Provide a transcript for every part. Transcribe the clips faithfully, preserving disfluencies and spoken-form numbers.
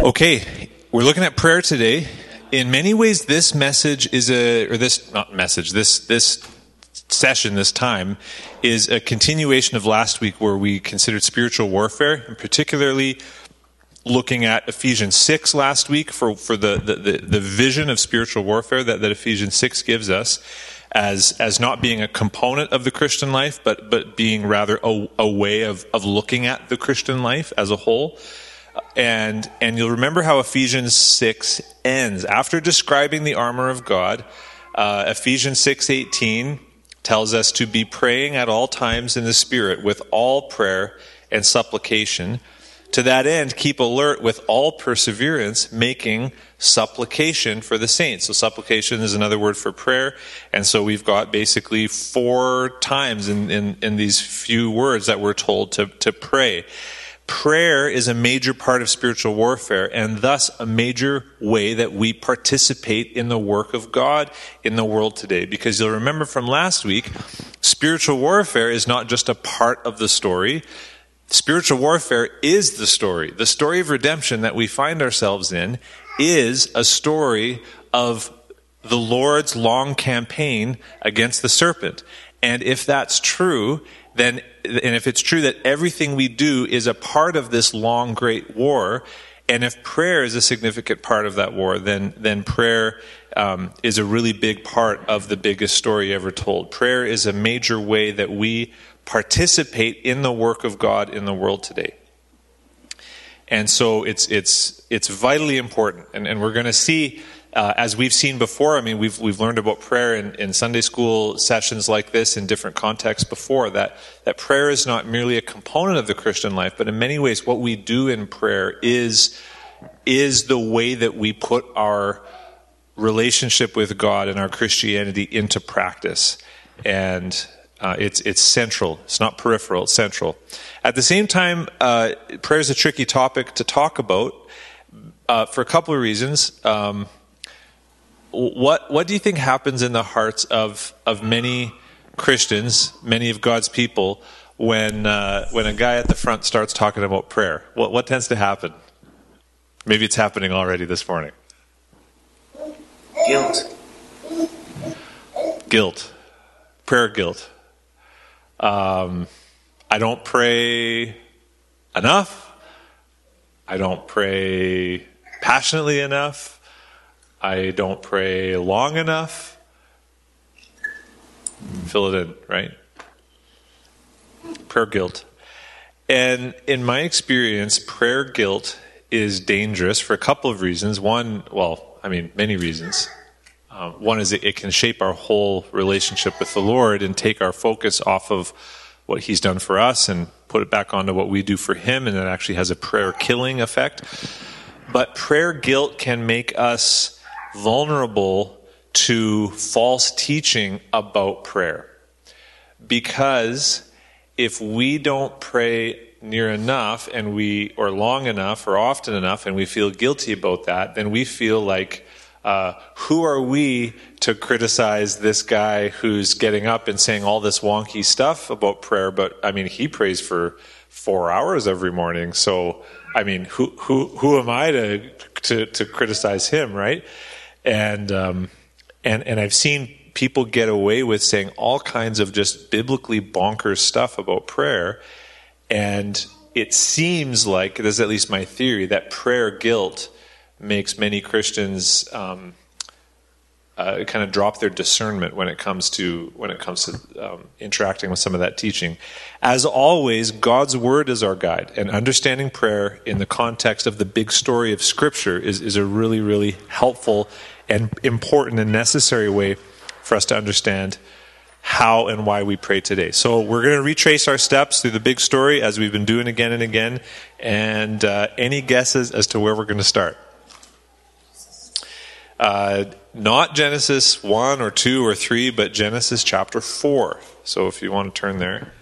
Okay, we're looking at prayer today. In many ways, this message is a, or this, not message, this, this session, this time, is a continuation of last week where we considered spiritual warfare, and particularly looking at Ephesians six last week for, for the, the, the, the vision of spiritual warfare that, that Ephesians six gives us as, as not being a component of the Christian life, but, but being rather a, a way of, of looking at the Christian life as a whole. And and you'll remember how Ephesians six ends. After describing the armor of God, uh, Ephesians six eighteen tells us to be praying at all times in the Spirit with all prayer and supplication. To that end, keep alert with all perseverance, making supplication for the saints. So supplication is another word for prayer. And so we've got basically four times in, in, in these few words that we're told to, to pray. Prayer is a major part of spiritual warfare, and thus a major way that we participate in the work of God in the world today. Because you'll remember from last week, spiritual warfare is not just a part of the story. Spiritual warfare is the story. The story of redemption that we find ourselves in is a story of the Lord's long campaign against the serpent. And if that's true, then, and if it's true that everything we do is a part of this long, great war, and if prayer is a significant part of that war, then then prayer um, is a really big part of the biggest story ever told. Prayer is a major way that we participate in the work of God in the world today. And so it's it's it's vitally important, and, and we're going to see. Uh, as we've seen before, I mean, we've we've learned about prayer in, in Sunday school sessions like this in different contexts before, that, that prayer is not merely a component of the Christian life, but in many ways what we do in prayer is, is the way that we put our relationship with God and our Christianity into practice. And uh, it's it's central. It's not peripheral, it's central. At the same time, uh, prayer is a tricky topic to talk about uh, for a couple of reasons. Um What what do you think happens in the hearts of of many Christians, many of God's people, when uh, when a guy at the front starts talking about prayer? What what tends to happen? Maybe it's happening already this morning. Guilt. Guilt. Prayer guilt. Um, I don't pray enough. I don't pray passionately enough. I don't pray long enough. Fill it in, right? Prayer guilt. And in my experience, prayer guilt is dangerous for a couple of reasons. One, well, I mean, many reasons. Um, one is it, it can shape our whole relationship with the Lord and take our focus off of what He's done for us and put it back onto what we do for Him, and it actually has a prayer-killing effect. But prayer guilt can make us vulnerable to false teaching about prayer. Because if we don't pray near enough and we or long enough or often enough and we feel guilty about that, then we feel like uh, who are we to criticize this guy who's getting up and saying all this wonky stuff about prayer? But I mean, he prays for four hours every morning, so I mean, who who who am I to to, to criticize him, right? And um, and and I've seen people get away with saying all kinds of just biblically bonkers stuff about prayer, and it seems like, this is at least my theory, that prayer guilt makes many Christians um, uh, kind of drop their discernment when it comes to when it comes to um, interacting with some of that teaching. As always, God's word is our guide, and understanding prayer in the context of the big story of Scripture is is a really really helpful and important and necessary way for us to understand how and why we pray today. So we're going to retrace our steps through the big story as we've been doing again and again. And uh, any guesses as to where we're going to start? Uh, not Genesis one or two or three, but Genesis chapter four. So if you want to turn there.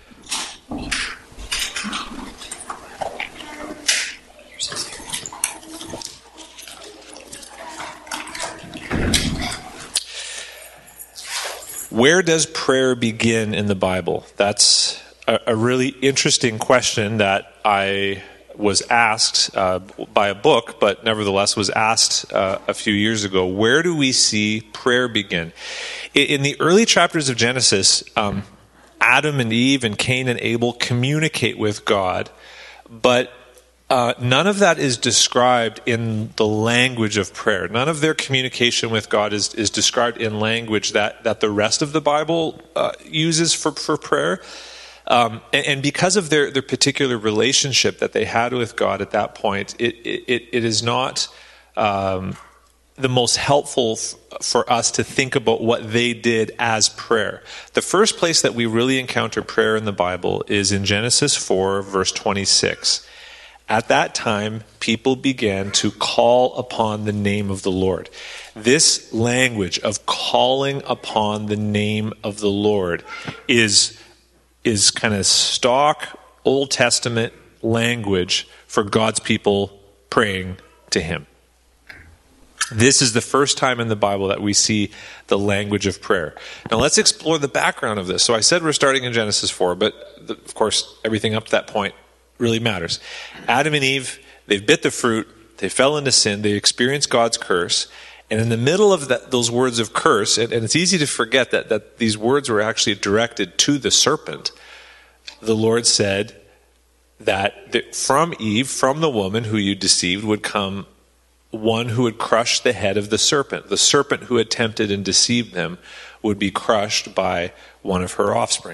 Where does prayer begin in the Bible? That's a, a really interesting question that I was asked uh, by a book, but nevertheless was asked uh, a few years ago, where do we see prayer begin? In, in the early chapters of Genesis, um, Adam and Eve and Cain and Abel communicate with God, but uh, none of that is described in the language of prayer. None of their communication with God is, is described in language that, that the rest of the Bible uh, uses for, for prayer. Um, and, and because of their, their particular relationship that they had with God at that point, it, it, it is not um, the most helpful f- for us to think about what they did as prayer. The first place that we really encounter prayer in the Bible is in Genesis four, verse twenty-six. At that time, people began to call upon the name of the Lord. This language of calling upon the name of the Lord is, is kind of stock Old Testament language for God's people praying to Him. This is the first time in the Bible that we see the language of prayer. Now let's explore the background of this. So I said we're starting in Genesis four, but the, of course everything up to that point really matters. Adam and Eve, they've bit the fruit, they fell into sin, they experienced God's curse, and in the middle of that, those words of curse, and, and it's easy to forget that, that these words were actually directed to the serpent, the Lord said that, that from Eve, from the woman who you deceived, would come one who would crush the head of the serpent. The serpent who had tempted and deceived them would be crushed by one of her offspring.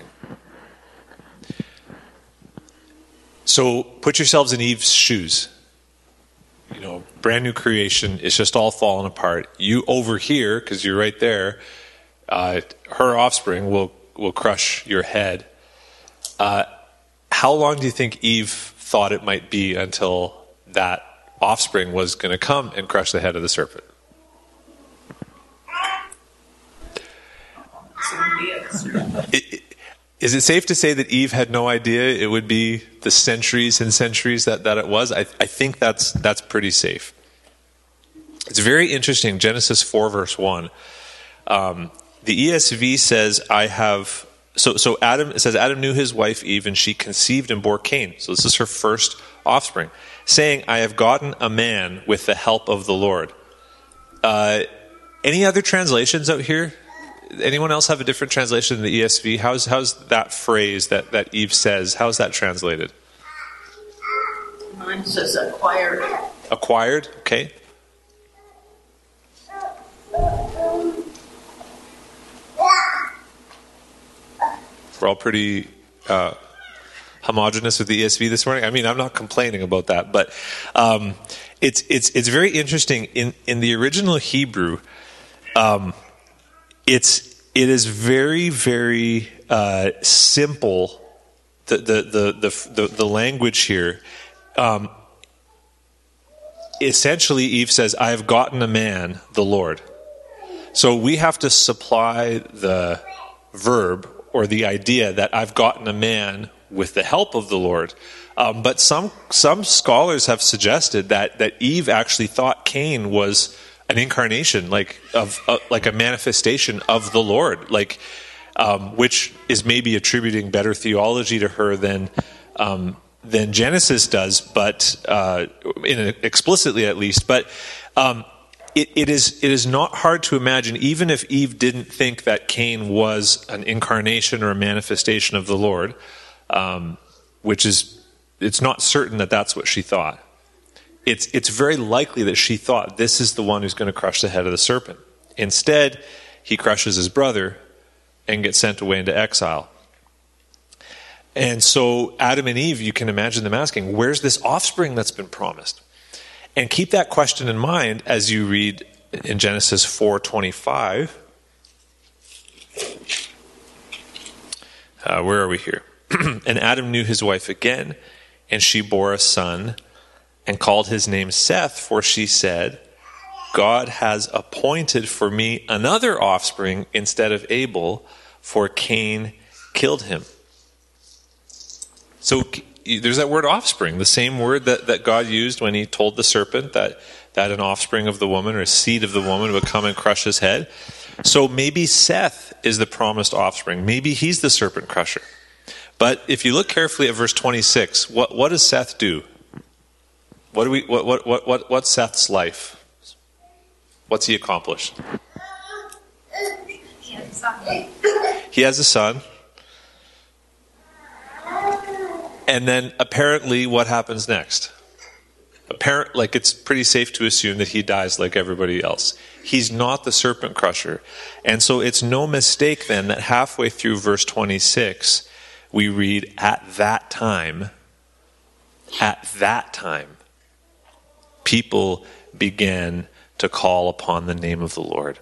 So put yourselves in Eve's shoes. You know, brand new creation. It's just all falling apart. You over here, because you're right there, uh, her offspring will, will crush your head. Uh, how long do you think Eve thought it might be until that offspring was going to come and crush the head of the serpent? It, it, is it safe to say that Eve had no idea it would be the centuries and centuries that, that it was? I, I think that's that's pretty safe. It's very interesting. Genesis four, verse one. Um, the E S V says, I have... So, so Adam, it says, Adam knew his wife Eve, and she conceived and bore Cain. So this is her first offspring. Saying, I have gotten a man with the help of the Lord. Uh, any other translations out here? Anyone else have a different translation in the E S V? How's how's that phrase that, that Eve says, how's that translated? Mine says acquired. Acquired, okay. We're all pretty uh, homogenous with the E S V this morning. I mean, I'm not complaining about that, but um, it's it's it's very interesting. In in the original Hebrew, um, it's it is very very uh, simple. The the, the the the the language here. Um, essentially, Eve says, "I have gotten a man, the Lord." So we have to supply the verb or the idea that I've gotten a man with the help of the Lord. Um, but some some scholars have suggested that that Eve actually thought Cain was an incarnation, like of uh, like a manifestation of the Lord, like um, which is maybe attributing better theology to her than um, than Genesis does, but uh, in a, explicitly at least. But um, It, it is it is not hard to imagine, even if Eve didn't think that Cain was an incarnation or a manifestation of the Lord, um, which is, it's not certain that that's what she thought. It's it's very likely that she thought this is the one who's going to crush the head of the serpent. Instead, he crushes his brother and gets sent away into exile. And so Adam and Eve, you can imagine them asking, where's this offspring that's been promised? And keep that question in mind as you read in Genesis four twenty-five. Uh, where are we here? And Adam knew his wife again, and she bore a son, and called his name Seth, for she said, God has appointed for me another offspring instead of Abel, for Cain killed him. So there's that word offspring, the same word that, that God used when he told the serpent that, that an offspring of the woman or a seed of the woman would come and crush his head. So maybe Seth is the promised offspring. Maybe he's the serpent crusher. But if you look carefully at verse twenty-six, what, what does Seth do? What do we? What? What? What? What? What's Seth's life? What's he accomplished? He has a son. He has a son. And then apparently what happens next? Apparent, like it's pretty safe to assume that he dies like everybody else. He's not the serpent crusher. And so it's no mistake then that halfway through verse twenty-six, we read, at that time, at that time, people began to call upon the name of the Lord.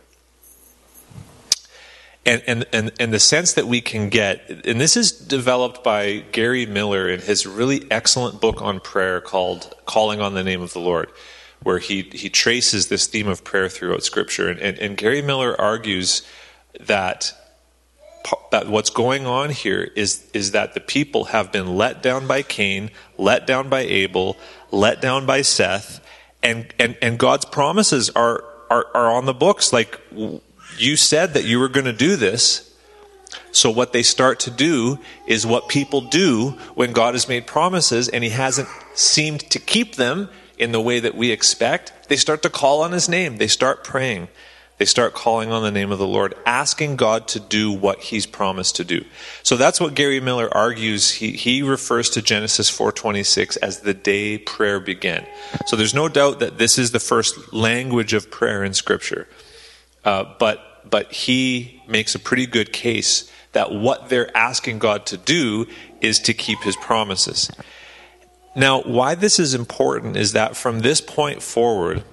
And, and and and the sense that we can get, and this is developed by Gary Miller in his really excellent book on prayer called Calling on the Name of the Lord, where he, he traces this theme of prayer throughout Scripture. And, and, and Gary Miller argues that, that what's going on here is, is that the people have been let down by Cain, let down by Abel, let down by Seth, and, and, and God's promises are, are, are on the books. Like, you said that you were going to do this. So what they start to do is what people do when God has made promises and he hasn't seemed to keep them in the way that we expect. They start to call on his name. They start praying. They start calling on the name of the Lord, asking God to do what he's promised to do. So that's what Gary Miller argues. He, he refers to Genesis four twenty-six as the day prayer began. So there's no doubt that this is the first language of prayer in Scripture. Uh, but but he makes a pretty good case that what they're asking God to do is to keep his promises. Now, why this is important is that from this point forward,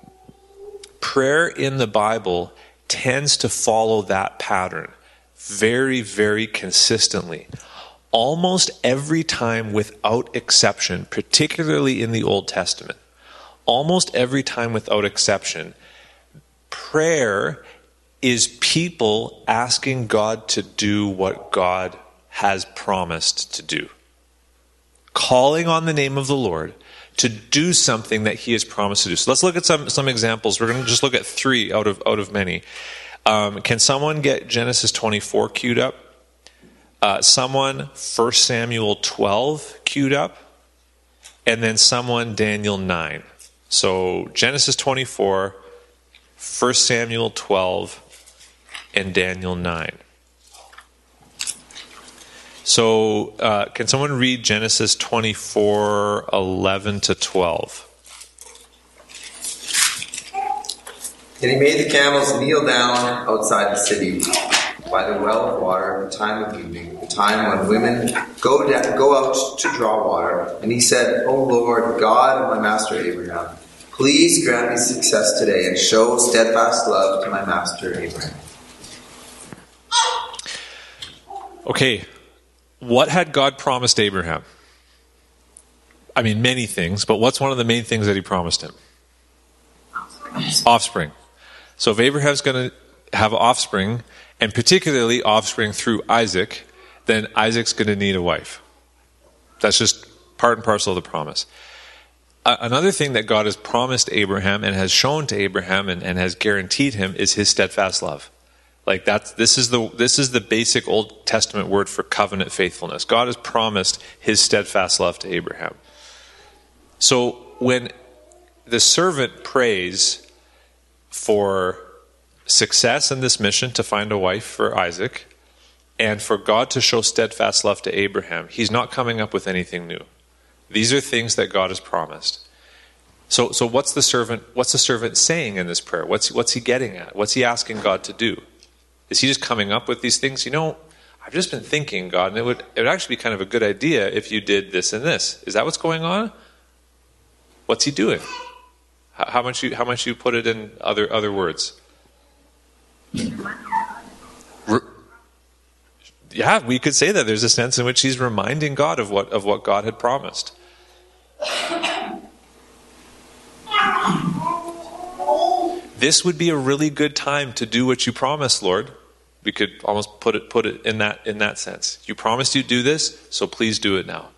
prayer in the Bible tends to follow that pattern very, very consistently. Almost every time without exception, particularly in the Old Testament, almost every time without exception, prayer is people asking God to do what God has promised to do. Calling on the name of the Lord to do something that he has promised to do. So let's look at some, some examples. We're going to just look at three out of, out of many. Um, can someone get Genesis twenty-four queued up? Uh, someone First Samuel twelve queued up? And then someone Daniel nine. So Genesis twenty-four, First Samuel twelve, and Daniel nine. So, uh, can someone read Genesis twenty-four, eleven to twelve? And he made the camels kneel down outside the city by the well of water at the time of evening, the time when women go down, go out to draw water. And he said, O Lord, God of my master Abraham, please grant me success today and show steadfast love to my master Abraham. Okay, what had God promised Abraham? I mean, many things, but what's one of the main things that he promised him? Offspring. Offspring. So if Abraham's going to have offspring, and particularly offspring through Isaac, then Isaac's going to need a wife. That's just part and parcel of the promise. Uh, another thing that God has promised Abraham and has shown to Abraham and, and has guaranteed him is his steadfast love. Like that's this is the this is the basic Old Testament word for covenant faithfulness. God has promised his steadfast love to Abraham. So when the servant prays for success in this mission to find a wife for Isaac and for God to show steadfast love to Abraham, he's not coming up with anything new. These are things that God has promised. So so what's the servant what's the servant saying in this prayer? What's what's he getting at? What's he asking God to do? Is he just coming up with these things? You know, I've just been thinking, God, and it would it would actually be kind of a good idea if you did this and this. Is that what's going on? What's he doing? How, how much you how much you put it in other other words? Re- yeah, we could say that there's a sense in which he's reminding God of what of what God had promised. This would be a really good time to do what you promised, Lord. We could almost put it put it in that in that sense. You promised you'd do this, so please do it now.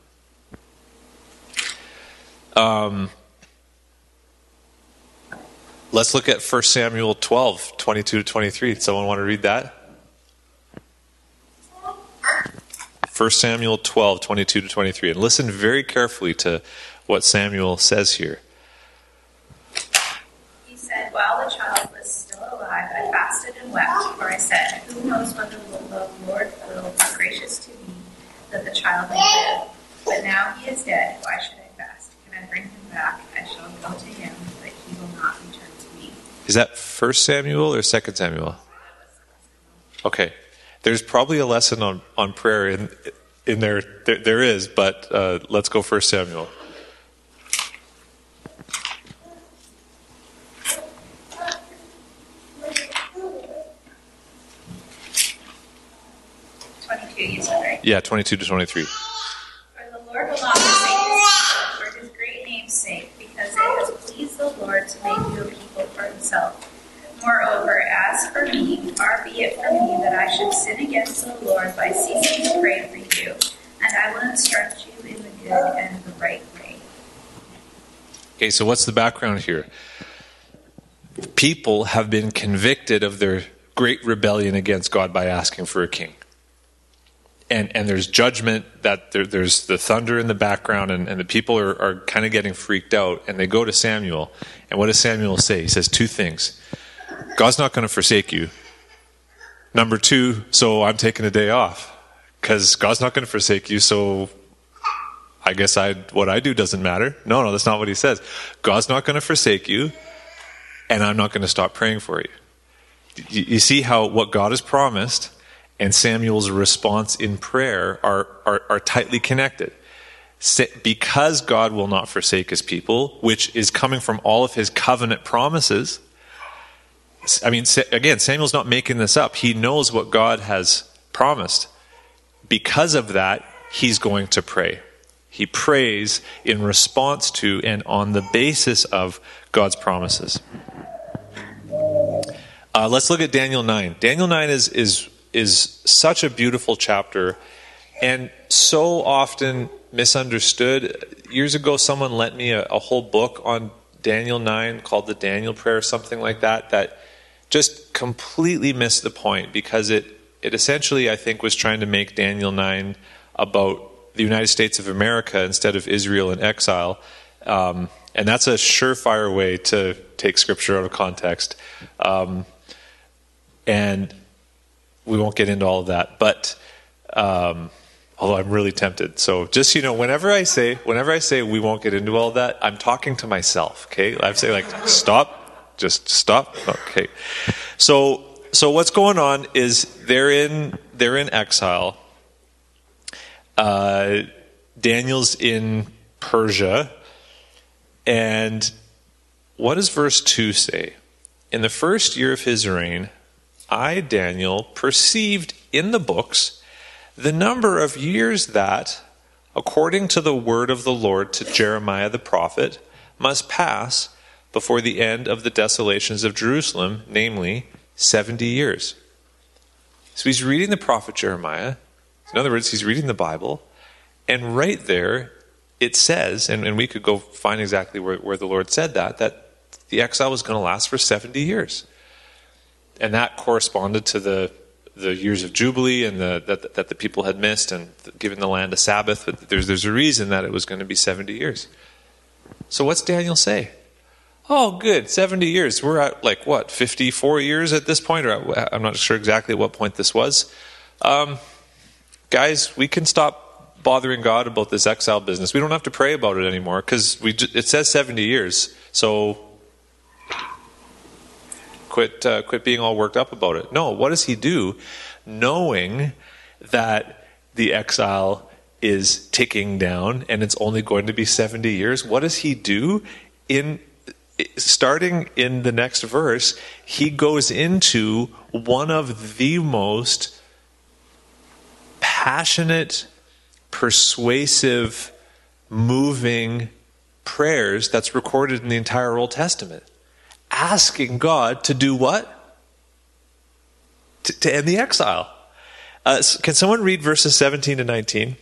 Um, let's look at First Samuel twelve, twenty-two to twenty-three. Someone want to read that? First Samuel twelve, twenty-two to twenty-three. And listen very carefully to what Samuel says here. He said, while the child was still alive, I fasted and wept, for I said, who knows whether the Lord will be gracious to me, that the child may live. But now he is dead, why should I fast? Can I bring him back? I shall go to him, but he will not return to me. Is that First Samuel or Second Samuel? Okay. There's probably a lesson on, on prayer in in there. There, there is, but uh, let's go First Samuel. twenty-two, you said, right? Yeah, twenty-two to twenty-three. For the Lord will not forsake his people for his great name's sake, because it has pleased the Lord to make you a people for himself. Moreover, as for me, far be it from me that I should sin against the Lord by ceasing to pray for you, and I will instruct you in the good and the right way. Okay, so what's the background here? People have been convicted of their great rebellion against God by asking for a king. And and there's judgment, that there, there's the thunder in the background, and, and the people are, are kind of getting freaked out, and they go to Samuel. And what does Samuel say? He says two things. God's not going to forsake you. Number two, so I'm taking a day off, because God's not going to forsake you, so I guess I what I do doesn't matter. No, no, that's not what he says. God's not going to forsake you, and I'm not going to stop praying for you. You, you see how what God has promised and Samuel's response in prayer are, are, are tightly connected. Because God will not forsake his people, which is coming from all of his covenant promises. I mean, again, Samuel's not making this up. He knows what God has promised. Because of that, he's going to pray. He prays in response to and on the basis of God's promises. Uh, let's look at Daniel nine. Daniel nine is is is such a beautiful chapter and so often misunderstood. Years ago, someone lent me a, a whole book on Daniel nine called The Daniel Prayer, something like that, that just completely missed the point, because it, it essentially, I think, was trying to make Daniel nine about the United States of America instead of Israel in exile. Um, and that's a surefire way to take scripture out of context. Um, and we won't get into all of that, but um, although I'm really tempted. So just, you know, whenever I say, whenever I say we won't get into all of that, I'm talking to myself, okay? I say like, stop, just stop. Okay. So, so what's going on is they're in, they're in exile. Uh, Daniel's in Persia. And what does verse two say? In the first year of his reign, I, Daniel, perceived in the books the number of years that, according to the word of the Lord to Jeremiah the prophet, must pass before the end of the desolations of Jerusalem, namely seventy years. So he's reading the prophet Jeremiah. In other words, he's reading the Bible. And right there, it says, and, and we could go find exactly where, where the Lord said that, that the exile was going to last for seventy years. And that corresponded to the the years of Jubilee and the that, that the people had missed and given the land a Sabbath. But there's, there's a reason that it was going to be seventy years. So what's Daniel say? Oh, good, seventy years. We're at, like, what, fifty-four years at this point? Or at, I'm not sure exactly at what point this was. Um, guys, we can stop bothering God about this exile business. We don't have to pray about it anymore, because we it says seventy years. So quit uh, quit being all worked up about it. No, what does he do? Knowing that the exile is ticking down and it's only going to be seventy years, what does he do? In starting in the next verse, he goes into one of the most passionate, persuasive, moving prayers that's recorded in the entire Old Testament. Asking God to do what? To, to end the exile. Uh, can someone read verses seventeen to nineteen?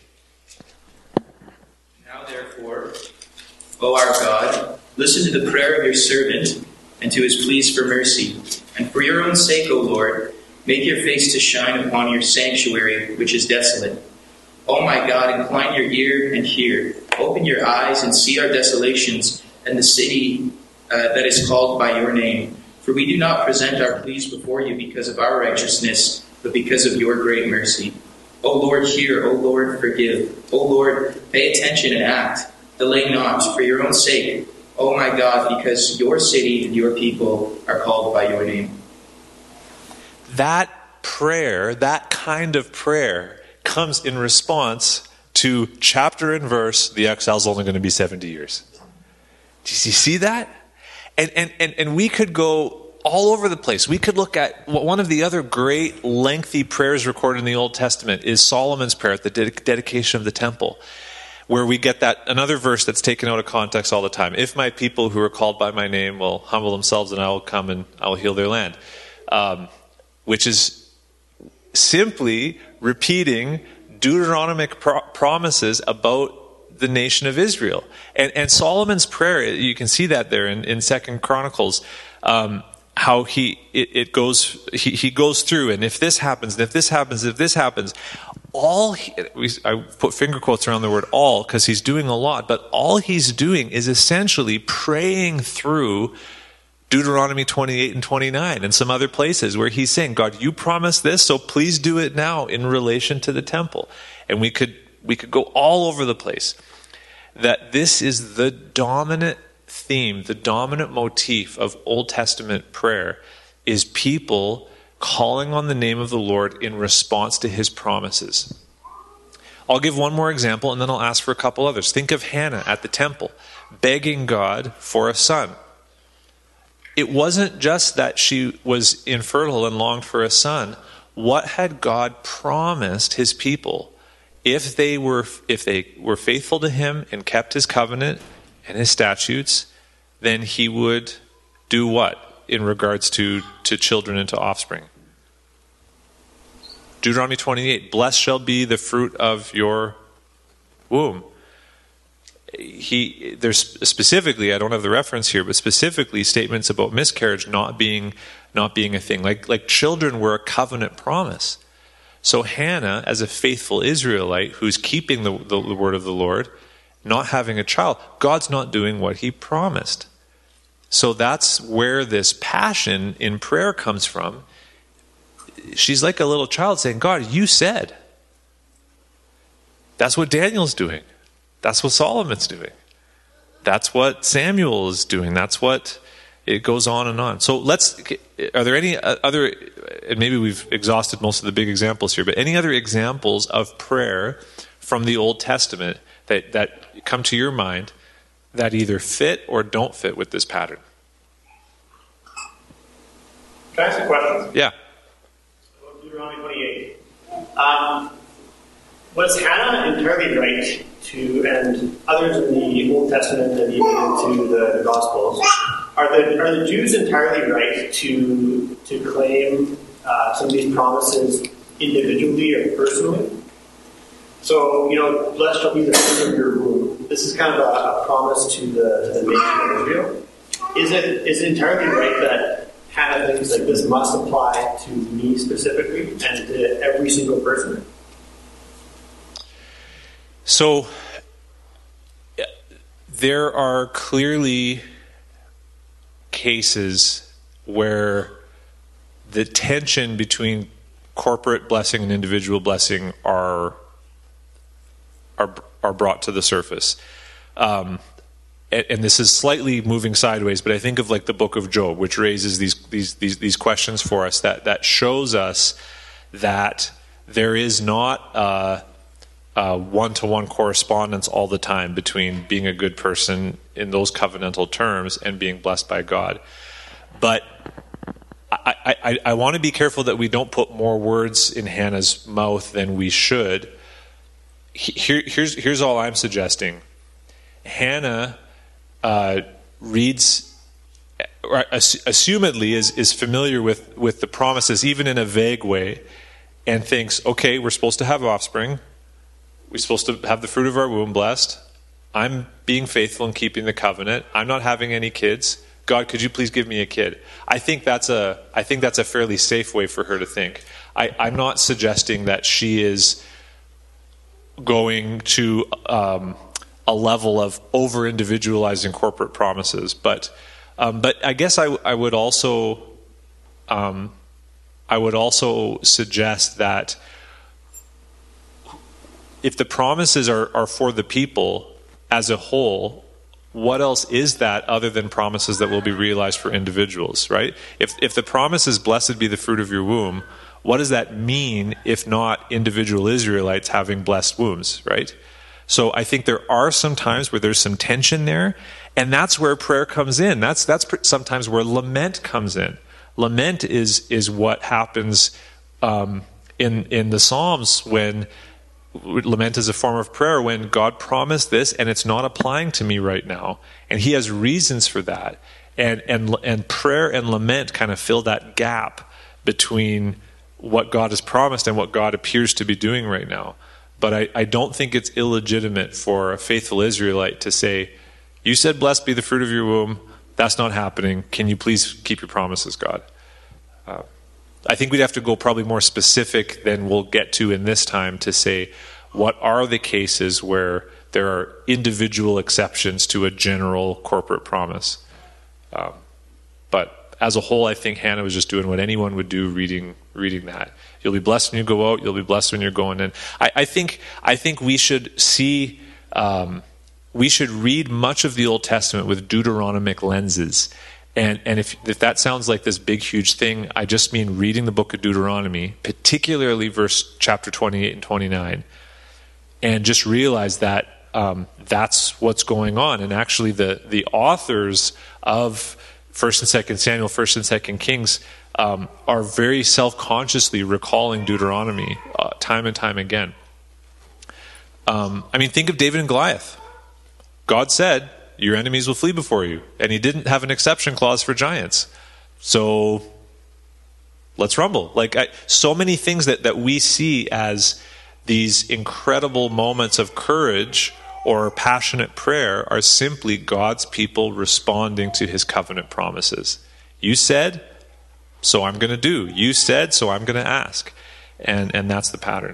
Now therefore, O our God, listen to the prayer of your servant and to his pleas for mercy. And for your own sake, O Lord, make your face to shine upon your sanctuary, which is desolate. O my God, incline your ear and hear. open your eyes and see our desolations and the city uh, that is called by your name. For we do not present our pleas before you because of our righteousness, but because of your great mercy. O Lord, hear. O Lord, forgive. O Lord, pay attention and act. Delay not, for your own sake. O my God, because your city and your people are called by your name. That prayer, that kind of prayer, comes in response to chapter and verse, the exile's only going to be seventy years. Do you see that? And, and, and, and we could go all over the place. We could look at one of the other great lengthy prayers recorded in the Old Testament is Solomon's prayer at the ded- dedication of the temple, where we get that another verse that's taken out of context all the time. If my people who are called by my name will humble themselves, then I will come and I will heal their land. Um, which is simply repeating Deuteronomic pro- promises about the nation of Israel. And, and Solomon's prayer, you can see that there in, in Second Chronicles, um, how he it, it goes he, he goes through, and if this happens, and if this happens, if this happens, all he, we, I put finger quotes around the word all because he's doing a lot, but all he's doing is essentially praying through Deuteronomy twenty-eight and twenty-nine and some other places where he's saying, God, you promised this, so please do it now in relation to the temple. And we could we could go all over the place. That this is the dominant theme, the dominant motif of Old Testament prayer is people calling on the name of the Lord in response to his promises. I'll give one more example and then I'll ask for a couple others. Think of Hannah at the temple, begging God for a son. It wasn't just that she was infertile and longed for a son. What had God promised his people? If they were if they were faithful to him and kept his covenant and his statutes, then he would do what in regards to, to children and to offspring? Deuteronomy twenty-eight, blessed shall be the fruit of your womb. He there's specifically, I don't have the reference here, but specifically statements about miscarriage not being not being a thing. Like like children were a covenant promise. So Hannah, as a faithful Israelite who's keeping the, the, the word of the Lord, not having a child, God's not doing what he promised. So that's where this passion in prayer comes from. She's like a little child saying, God, you said. That's what Daniel's doing. That's what Solomon's doing. That's what Samuel is doing. That's what it goes on and on. So let's, are there any other, and maybe we've exhausted most of the big examples here, but any other examples of prayer from the Old Testament that, that come to your mind that either fit or don't fit with this pattern? Can I ask a question? Yeah. Deuteronomy twenty-eight. Um, was Hannah entirely right to, and others in the Old Testament and even into the, the Gospels, are the are the Jews entirely right to to claim uh, some of these promises individually or personally? So, you know, blessed shall be the fruit of your womb. This is kind of a, a promise to the to the nation of Israel. Is it is it entirely right that Hannah thinks like this must apply to me specifically and to every single person? So there are clearly cases where the tension between corporate blessing and individual blessing are are are brought to the surface. Um, and, and this is slightly moving sideways, but I think of like the book of Job, which raises these these these, these questions for us that, that shows us that there is not uh, uh, one-to-one correspondence all the time between being a good person in those covenantal terms and being blessed by God. But I, I, I want to be careful that we don't put more words in Hannah's mouth than we should. Here, here's, here's all I'm suggesting. Hannah uh, reads, or assumedly is, is familiar with, with the promises, even in a vague way, and thinks, okay, we're supposed to have offspring. We're supposed to have the fruit of our womb blessed. I'm being faithful in keeping the covenant. I'm not having any kids. God, could you please give me a kid? I think that's a I think that's a fairly safe way for her to think. I, I'm not suggesting that she is going to um, a level of over-individualizing corporate promises. But um, but I guess I, I would also um, I would also suggest that if the promises are, are for the people as a whole, what else is that other than promises that will be realized for individuals, right? If if the promise is blessed be the fruit of your womb, what does that mean if not individual Israelites having blessed wombs, right? So I think there are some times where there's some tension there, and that's where prayer comes in. That's that's sometimes where lament comes in. Lament is is what happens um, in in the Psalms when lament is a form of prayer when God promised this and it's not applying to me right now, and He has reasons for that. And and and prayer and lament kind of fill that gap between what God has promised and what God appears to be doing right now. But I, I don't think it's illegitimate for a faithful Israelite to say, you said blessed be the fruit of your womb, that's not happening, can you please keep your promises, God? Uh, I think we'd have to go probably more specific than we'll get to in this time to say, what are the cases where there are individual exceptions to a general corporate promise? Um, but as a whole, I think Hannah was just doing what anyone would do reading reading that. You'll be blessed when you go out. You'll be blessed when you're going in. I, I think I think we should see um, we should read much of the Old Testament with Deuteronomic lenses. And and if if that sounds like this big huge thing, I just mean reading the book of Deuteronomy, particularly verse chapter twenty-eight and twenty-nine, and just realize that um, that's what's going on. And actually, the the authors of First and Second Samuel, First and Second Kings, um, are very self-consciously recalling Deuteronomy uh, time and time again. Um, I mean, think of David and Goliath. God said, your enemies will flee before you. And He didn't have an exception clause for giants. So let's rumble. Like I, so many things that, that we see as these incredible moments of courage or passionate prayer are simply God's people responding to His covenant promises. You said, so I'm going to do. You said, so I'm going to ask. And and that's the pattern.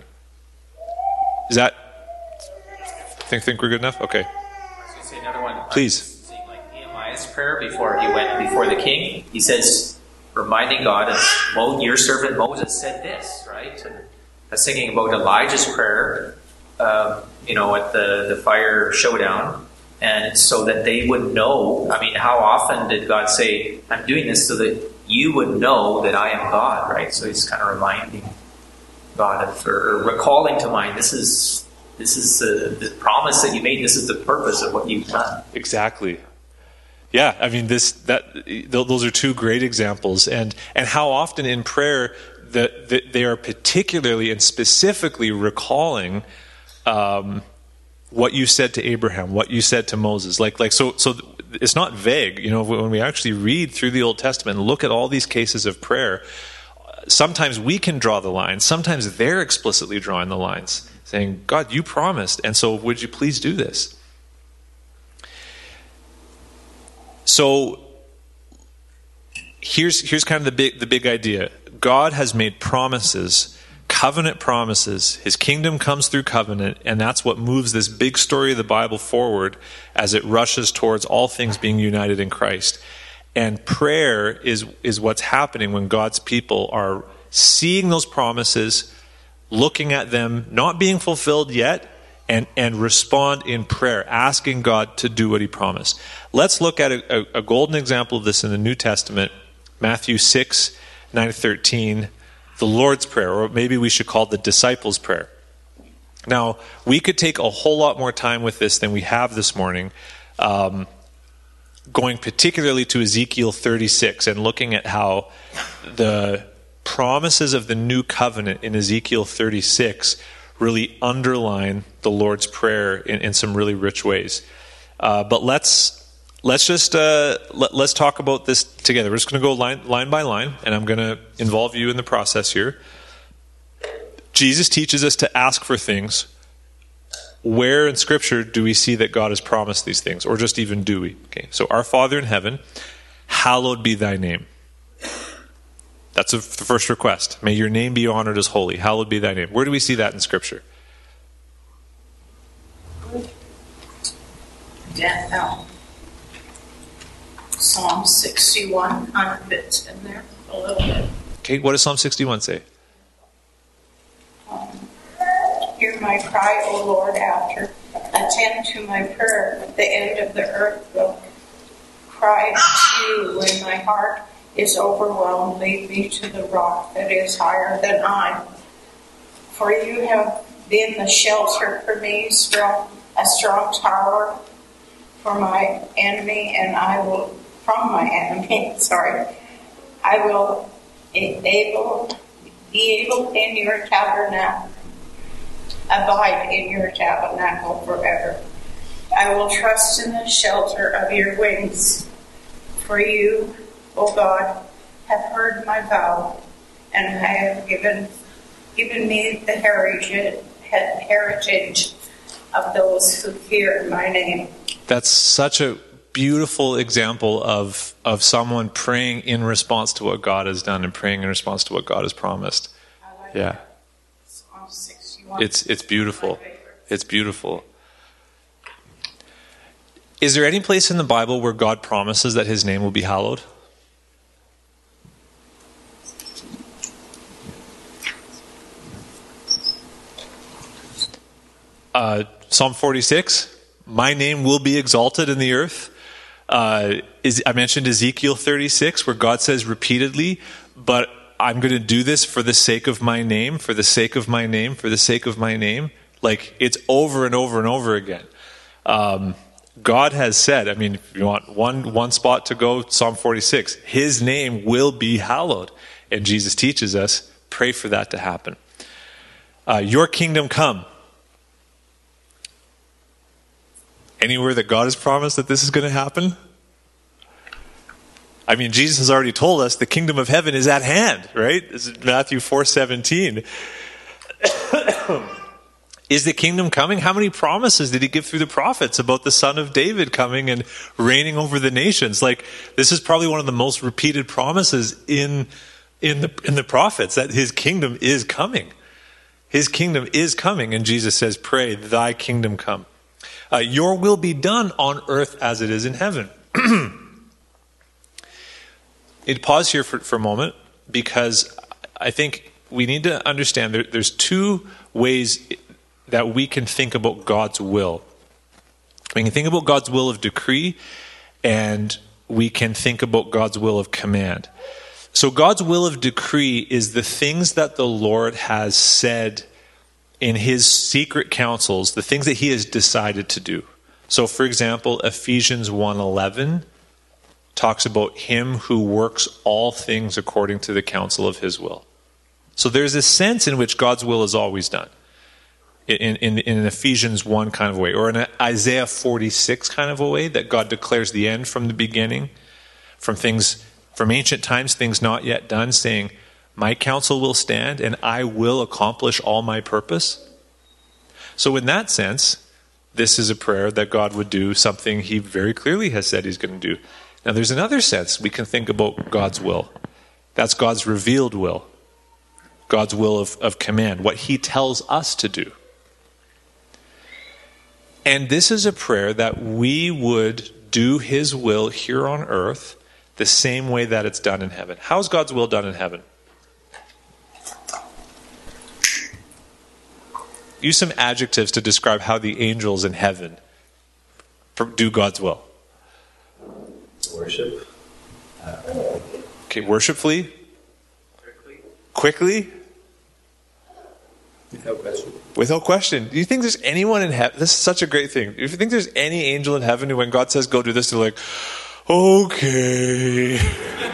Is that, think, think we're good enough? Okay. I was going to say another one. Please. Seeing like Nehemiah's prayer before he went before the king. He says, reminding God, of, Mo, your servant Moses said this, right? And I was thinking about Elijah's prayer, um, you know, at the, the fire showdown. And so that they would know, I mean, how often did God say, I'm doing this so that you would know that I am God, right? So He's kind of reminding God of, or recalling to mind, this is this is the, the promise that you made. This is the purpose of what you've done. Exactly. Yeah, I mean, this that those are two great examples, and and how often in prayer that the, they are particularly and specifically recalling um, what you said to Abraham, what you said to Moses. Like like so so it's not vague. You know, when we actually read through the Old Testament and look at all these cases of prayer, sometimes we can draw the lines. Sometimes they're explicitly drawing the lines, saying, God, you promised, and so would you please do this? So here's here's kind of the big the big idea. God has made promises, covenant promises. His kingdom comes through covenant, and that's what moves this big story of the Bible forward as it rushes towards all things being united in Christ. And prayer is is what's happening when God's people are seeing those promises, looking at them, not being fulfilled yet, and, and respond in prayer, asking God to do what He promised. Let's look at a, a, a golden example of this in the New Testament, Matthew six, nine to thirteen, the Lord's Prayer, or maybe we should call it the disciples' prayer. Now, we could take a whole lot more time with this than we have this morning, um, going particularly to Ezekiel thirty-six and looking at how the promises of the new covenant in Ezekiel thirty-six really underline the Lord's Prayer in, in some really rich ways. Uh, but let's let's just uh, let, let's talk about this together. We're just going to go line line by line, and I'm going to involve you in the process here. Jesus teaches us to ask for things. Where in Scripture do we see that God has promised these things, or just even do we? Okay, so our Father in heaven, hallowed be thy name. That's a, the first request. May your name be honored as holy. Hallowed be thy name. Where do we see that in Scripture? Dan, no. Psalm sixty-one, kind of bits in there a little bit. Okay, what does Psalm sixty-one say? Um, Hear my cry, O Lord, after. Attend to my prayer. At the end of the earth will cry to you when my heart is overwhelmed. Lead me to the rock that is higher than I. For you have been the shelter for me, strong, a strong tower for my enemy, and I will, from my enemy, sorry, I will able, be able in your tabernacle, abide in your tabernacle forever. I will trust in the shelter of your wings. For you, O God, have heard my vow, and have given given me the heritage, heritage of those who fear my name. That's such a beautiful example of, of someone praying in response to what God has done and praying in response to what God has promised. I like Yeah. that. Psalm sixty-one. It's it's beautiful. It's beautiful. Is there any place in the Bible where God promises that his name will be hallowed? Uh, Psalm forty-six, my name will be exalted in the earth. Uh, is, I mentioned Ezekiel thirty-six, where God says repeatedly, but I'm going to do this for the sake of my name, for the sake of my name, for the sake of my name. Like, it's over and over and over again. Um, God has said, I mean, if you want one, one spot to go, Psalm forty-six, his name will be hallowed. And Jesus teaches us, pray for that to happen. Uh, your kingdom come. Anywhere that God has promised that this is going to happen? I mean, Jesus has already told us the kingdom of heaven is at hand, right? This is Matthew four seventeen. Is the kingdom coming? How many promises did he give through the prophets about the son of David coming and reigning over the nations? Like, this is probably one of the most repeated promises in, in the, in the prophets, that his kingdom is coming. His kingdom is coming. And Jesus says, pray, thy kingdom come. Uh, your will be done on earth as it is in heaven. I'd pause here for, for a moment, because I think we need to understand there, there's two ways that we can think about God's will. We can think about God's will of decree, and we can think about God's will of command. So God's will of decree is the things that the Lord has said in his secret counsels, the things that he has decided to do. So, for example, Ephesians one eleven talks about him who works all things according to the counsel of his will. So there's a sense in which God's will is always done. In, in, in an Ephesians one kind of way, or in an Isaiah forty-six kind of a way, that God declares the end from the beginning, from things, from ancient times, things not yet done, saying, my counsel will stand and I will accomplish all my purpose. So in that sense, this is a prayer that God would do something he very clearly has said he's going to do. Now there's another sense we can think about God's will. That's God's revealed will. God's will of, of command, what he tells us to do. And this is a prayer that we would do his will here on earth the same way that it's done in heaven. How's God's will done in heaven? Use some adjectives to describe how the angels in heaven do God's will. Worship. Okay, worshipfully. Quickly. Quickly. Without question. Without question. Do you think there's anyone in heaven? This is such a great thing. Do you think there's any angel in heaven who, when God says go do this, they're like, okay.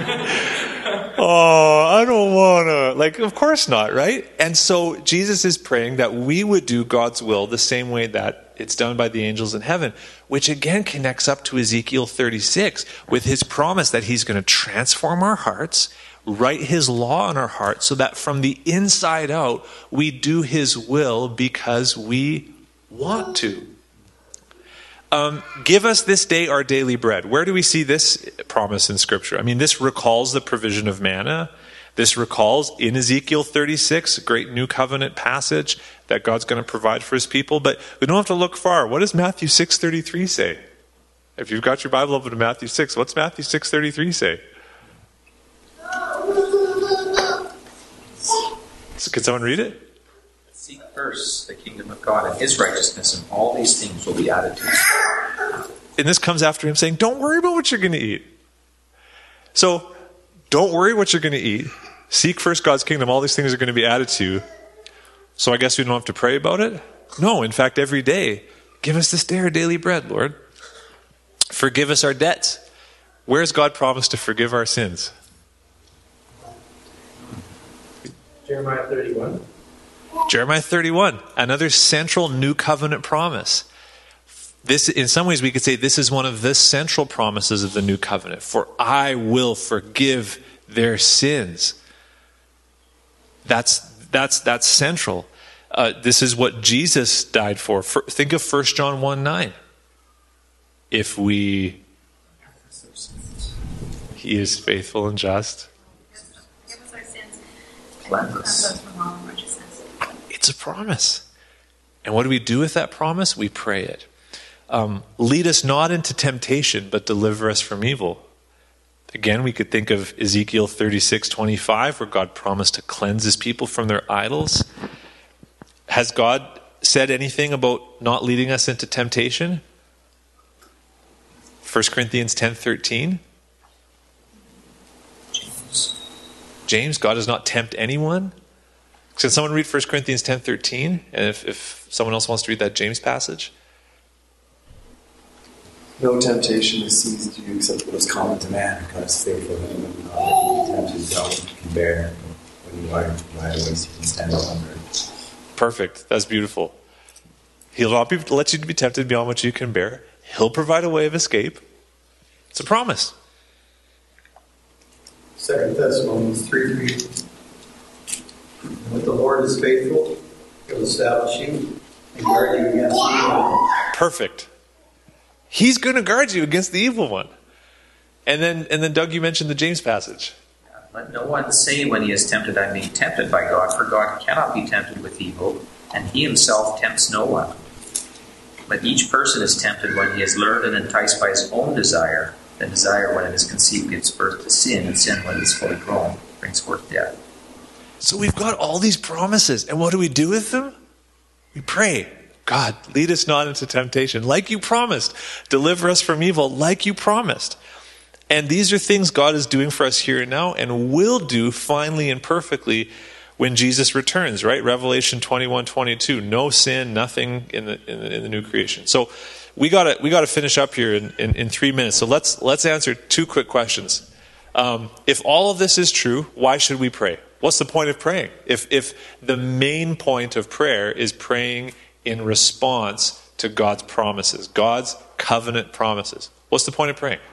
Oh, I don't want to. Like, of course not, right? And so Jesus is praying that we would do God's will the same way that it's done by the angels in heaven, which again connects up to Ezekiel thirty-six with his promise that he's going to transform our hearts, write his law in our hearts, so that from the inside out, we do his will because we want to. Um, give us this day our daily bread. Where do we see this promise in Scripture? I mean, this recalls the provision of manna. This recalls in Ezekiel thirty-six, a great new covenant passage that God's going to provide for his people. But we don't have to look far. What does Matthew six thirty-three say? If you've got your Bible open to Matthew six, what's Matthew six thirty-three say? So can someone read it? Seek first the kingdom of God and his righteousness, and all these things will be added to you. And this comes after him saying, don't worry about what you're going to eat. So, don't worry what you're going to eat. Seek first God's kingdom. All these things are going to be added to you. So I guess we don't have to pray about it? No, in fact, every day, give us this day our daily bread, Lord. Forgive us our debts. Where's God promised to forgive our sins? Jeremiah thirty-one. Jeremiah thirty-one, another central new covenant promise. This, in some ways, we could say this is one of the central promises of the new covenant. For I will forgive their sins. That's that's that's central. Uh, this is what Jesus died for. for. Think of First John one nine. If we, he is faithful and just. Forgive us our sins. Cleanse us. From all unrighteousness. It's a promise. And what do we do with that promise? We pray it. Um, lead us not into temptation, but deliver us from evil. Again, we could think of Ezekiel thirty-six twenty-five, where God promised to cleanse his people from their idols. Has God said anything about not leading us into temptation? First Corinthians ten thirteen. James. James, God does not tempt anyone. Can someone read First Corinthians ten thirteen? And if, if someone else wants to read that James passage. No temptation has seized you except what is common to man. God is faithful, and when not let you be tempted, God can bear. When you are right away, so you can stand up under it. Perfect. That's beautiful. He'll not be, let you be tempted beyond what you can bear. He'll provide a way of escape. It's a promise. Second Thessalonians three three. But the Lord is faithful, he'll establish you and guard you against evil. Perfect. He's going to guard you against the evil one. And then, and then Doug, you mentioned the James passage. Let no one say when he is tempted, I'm being tempted by God, for God cannot be tempted with evil, and he himself tempts no one. But each person is tempted when he is lured and enticed by his own desire. The desire, when it is conceived, gives birth to sin, and sin, when it is fully grown, brings forth death. So we've got all these promises, and what do we do with them? We pray. God, lead us not into temptation, like you promised. Deliver us from evil, like you promised. And these are things God is doing for us here and now, and will do finally and perfectly when Jesus returns, right? Revelation twenty-one twenty-two, no sin, nothing in the in the, in the new creation. So we gotta we gotta finish up here in, in, in three minutes. So let's let's answer two quick questions. Um, if all of this is true, why should we pray? What's the point of praying? If if the main point of prayer is praying in response to God's promises, God's covenant promises, what's the point of praying?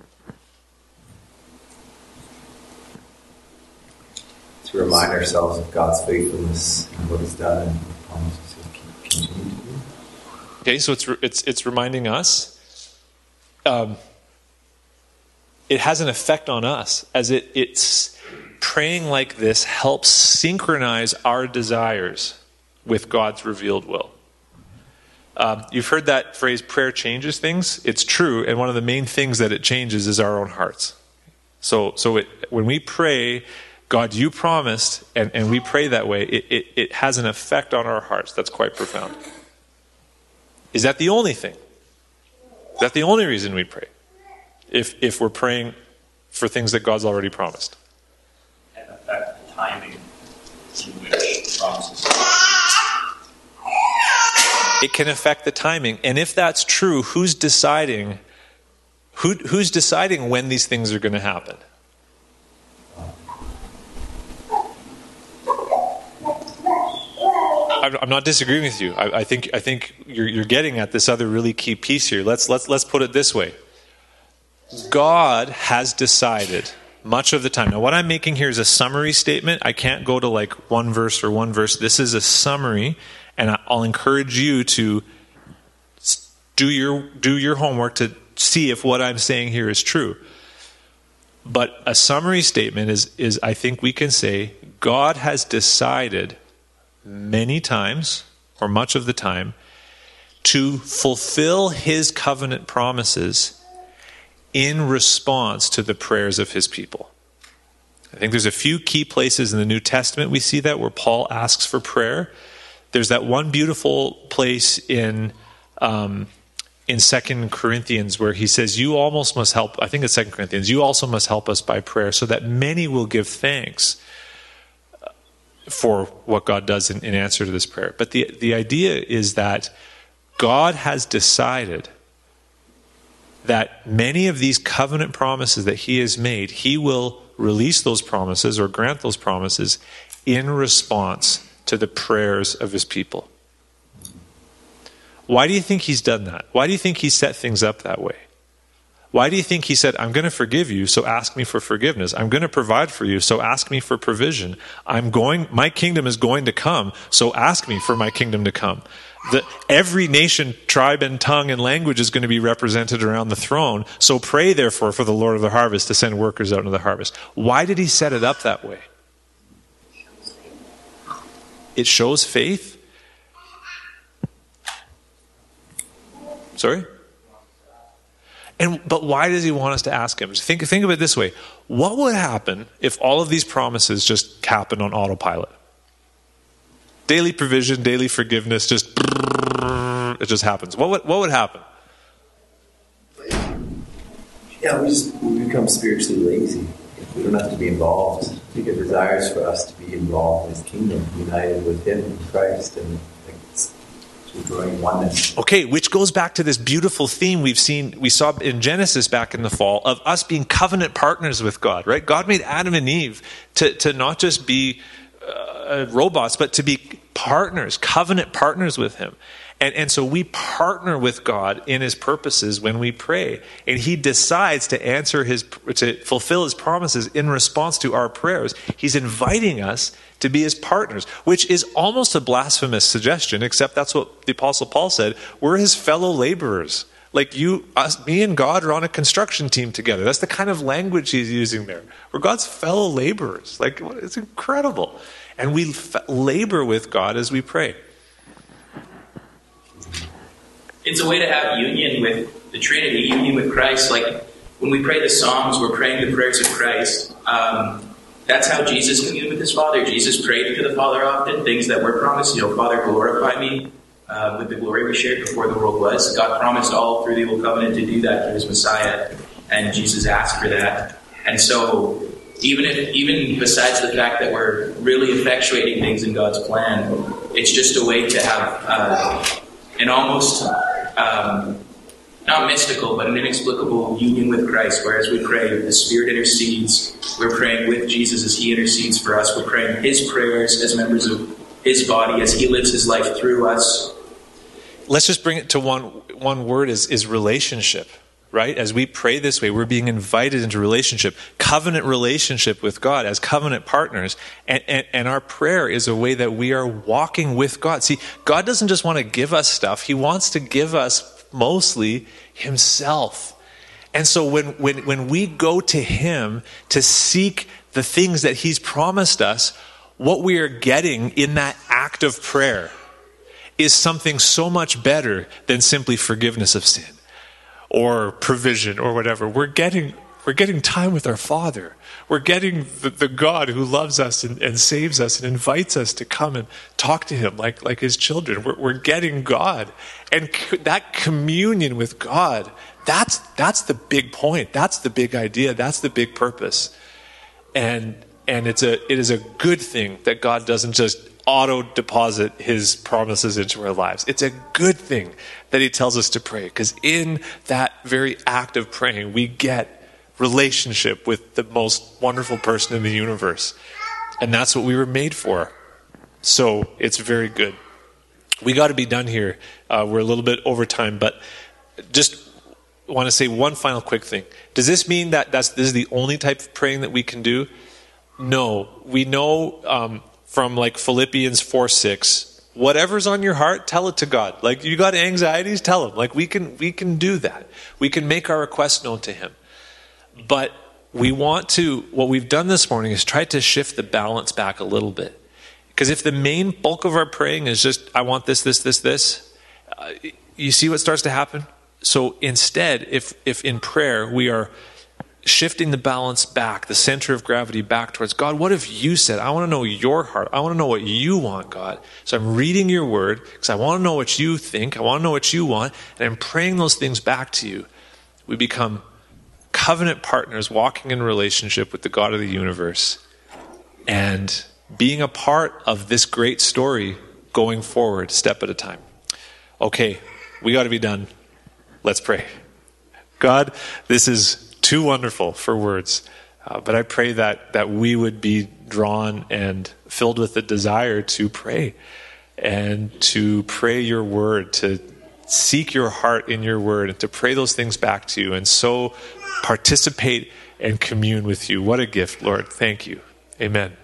To remind ourselves of God's faithfulness and what he's done and the promises he'll continue to do. Okay, so it's it's it's reminding us. Um, it has an effect on us, as it it's praying like this helps synchronize our desires with God's revealed will. Um, you've heard that phrase, prayer changes things. It's true, and one of the main things that it changes is our own hearts. So, so it, when we pray, God, you promised, and, and we pray that way, it, it, it has an effect on our hearts that's quite profound. Is that the only thing? Is that the only reason we pray? If if we're praying for things that God's already promised? And affect the timing in which promises. It can affect the timing. And if that's true, who's deciding who, who's deciding when these things are going to happen? I'm not disagreeing with you. I, I think I think you're, you're getting at this other really key piece here. Let's let's let's put it this way. God has decided much of the time. Now, what I'm making here is a summary statement. I can't go to like one verse or one verse. This is a summary, and I'll encourage you to do your do your homework to see if what I'm saying here is true. But a summary statement is is I think we can say God has decided many times, or much of the time, to fulfill his covenant promises in response to the prayers of his people. I think there's a few key places in the New Testament we see that where Paul asks for prayer. There's that one beautiful place in um, in Second Corinthians where he says, you almost must help, I think it's Second Corinthians, you also must help us by prayer so that many will give thanks for what God does in, in answer to this prayer. But the, the idea is that God has decided that many of these covenant promises that he has made, he will release those promises or grant those promises in response to the prayers of his people. Why do you think he's done that? Why do you think he set things up that way? Why do you think he said, I'm going to forgive you, so ask me for forgiveness. I'm going to provide for you, so ask me for provision. I'm going, my kingdom is going to come, so ask me for my kingdom to come. The, every nation, tribe, and tongue and language is going to be represented around the throne. So pray, therefore, for the Lord of the harvest to send workers out into the harvest. Why did he set it up that way? It shows faith. Sorry? And but why does he want us to ask him? Think, think of it this way. What would happen if all of these promises just happened on autopilot? Daily provision, daily forgiveness, just it just happens. What would what would happen? Yeah, we just we become spiritually lazy. We don't have to be involved. I think it desires for us to be involved in his kingdom, united with him in Christ, and like, it's, it's growing oneness. Okay, which goes back to this beautiful theme we've seen, we saw in Genesis back in the fall, of us being covenant partners with God, right? God made Adam and Eve to, to not just be uh, robots, but to be partners, covenant partners with him. And, and so we partner with God in his purposes when we pray. And he decides to answer his, to fulfill his promises in response to our prayers. He's inviting us to be his partners, which is almost a blasphemous suggestion, except that's what the Apostle Paul said. We're his fellow laborers. Like you, us, me and God are on a construction team together. That's the kind of language he's using there. We're God's fellow laborers. Like, it's incredible. And we f- labor with God as we pray. It's a way to have union with the Trinity, union with Christ. Like when we pray the Psalms, we're praying the prayers of Christ. Um, that's how Jesus communed with his Father. Jesus prayed to the Father often, things that were promised. You know, Father, glorify me uh, with the glory we shared before the world was. God promised all through the Old Covenant to do that through his Messiah, and Jesus asked for that. And so even if, even besides the fact that we're really effectuating things in God's plan, it's just a way to have uh, an almost... Um, not mystical, but an inexplicable union with Christ. Whereas we pray, the Spirit intercedes. We're praying with Jesus as he intercedes for us. We're praying his prayers as members of his body as he lives his life through us. Let's just bring it to one one word is, is relationship, right? As we pray this way, we're being invited into relationship, covenant relationship with God as covenant partners. And, and, and our prayer is a way that we are walking with God. See, God doesn't just want to give us stuff. He wants to give us mostly himself. And so when, when, when we go to him to seek the things that he's promised us, what we are getting in that act of prayer is something so much better than simply forgiveness of sin or provision or whatever. We're getting we're getting time with our Father. We're getting the, the God who loves us and, and saves us and invites us to come and talk to him like, like his children. We're, we're getting God. And co- that communion with God, that's that's the big point. That's the big idea. That's the big purpose. And and it's a it is a good thing that God doesn't just auto deposit his promises into our lives. It's a good thing that he tells us to pray, because in that very act of praying, we get relationship with the most wonderful person in the universe. And that's what we were made for. So it's very good. We got to be done here. Uh, we're a little bit over time, but just want to say one final quick thing. Does this mean that that's, this is the only type of praying that we can do? No. We know um, from like Philippians four six, whatever's on your heart, tell it to God. Like you got anxieties, tell him. Like we can we can do that. We can make our requests known to him. But we want to, what we've done this morning is try to shift the balance back a little bit. Because if the main bulk of our praying is just, I want this, this, this, this, uh, you see what starts to happen? So instead, if if in prayer we are shifting the balance back, the center of gravity back towards God, what have you said? I want to know your heart. I want to know what you want, God. So I'm reading your word because I want to know what you think. I want to know what you want. And I'm praying those things back to you. We become covenant partners walking in relationship with the God of the universe and being a part of this great story going forward, step at a time. Okay, we got to be done. Let's pray. God, this is too wonderful for words, uh, but I pray that that we would be drawn and filled with the desire to pray and to pray your word, to seek your heart in your word, and to pray those things back to you, and so participate and commune with you. What a gift, Lord. Thank you. Amen.